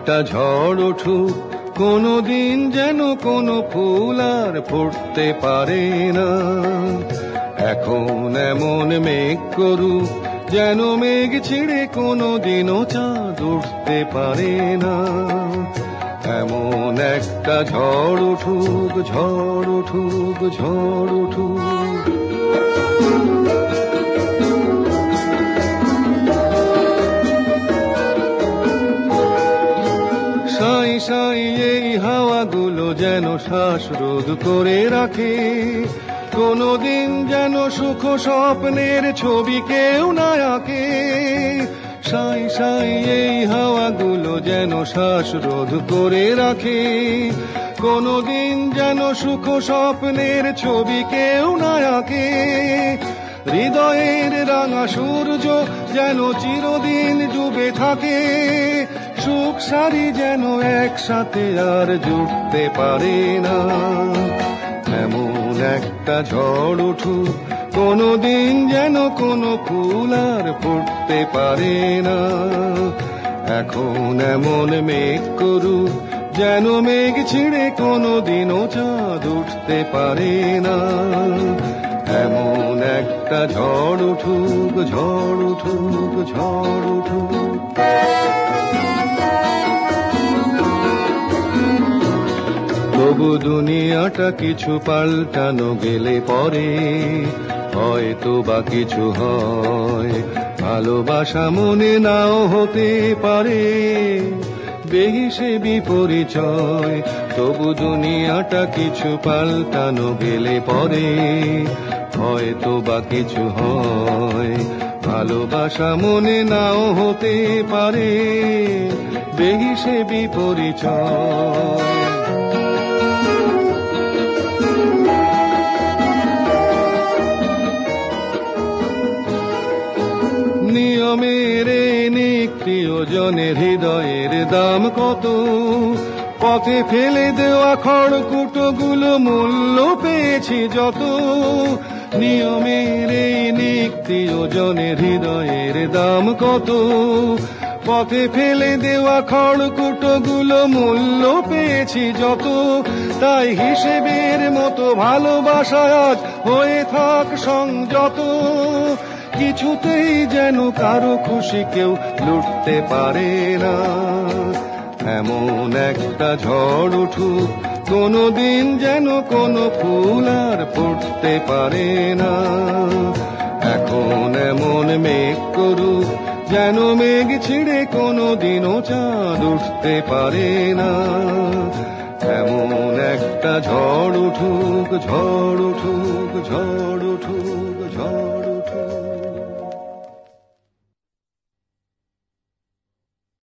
একটা ঝড় উঠুক, কোনদিন যেন কোনো ফুল আর ফুটতে পারে না। এখন এমন মেঘ করুক, যেন মেঘ ছিঁড়ে কোনদিনও চাঁদ উঠতে পারে না। এমন একটা ঝড় উঠুক, ঝড় উঠুক, ঝড় উঠুক। সাই সাই এই হাওয়াগুলো যেন শ্বাসরোধ করে রাখে, কোনদিন যেন সুখ স্বপ্নের ছবি কেউ না আঁকে। সাই সাই এই হাওয়াগুলো যেন শ্বাসরোধ করে রাখে, কোনদিন যেন সুখ স্বপ্নের ছবি কেউ না আঁকে। হৃদয়ের রাঙা সূর্য যেন চিরদিন ডুবে থাকে, সুখ সারি যেন একসাথে আর জুটতে পারে না। এমন একটা ঝড় উঠুক, কোনদিন যেন কোনো ফুল আর ফুটতে পারে না। এখন এমন মেঘ করুক, যেন মেঘ ছিঁড়ে কোনদিনও চাঁদ উঠতে পারে না। এমন একটা ঝড় উঠুক, ঝড় উঠুক, ঝড় উঠুক। তবু দুনিয়াটা কিছু পাল্টানো গেলে পরে হয়তো বা কিছু হয়। ভালোবাসা মনে নাও হতে পারে বেহিসেবি পরিচয়। তবু দুনিয়াটা কিছু পাল্টানো গেলে পরে হয়তো বা কিছু হয়। ভালোবাসা মনে নাও হতে পারে বেহিসেবি পরিচয়। নিয়মের নিত্যজনের হৃদয়ের দাম কত, পথে ফেলে দেওয়া খড়কুটোগুলো মূল্য পেয়েছি যত। নিয়মের নিত্যজনের হৃদয়ের দাম কত, পথে ফেলে দেওয়া খড়কুটোগুলো মূল্য পেয়েছি যত। তাই হিসেবের মতো ভালোবাসা আজ হয়ে থাক সংযত, কিছুতেই যেন কারো খুশি কেউ লুটতে পারে না। এমন একটা ঝড় উঠুক, কোনদিন যেন কোনো ফুল আর ফুটতে পারে না। এখন এমন মেঘ করুক, যেন মেঘ ছিঁড়ে কোনদিনও চাঁদ উঠতে পারে না। এমন একটা ঝড় উঠুক, ঝড় উঠুক, ঝড় উঠুক, ঝড়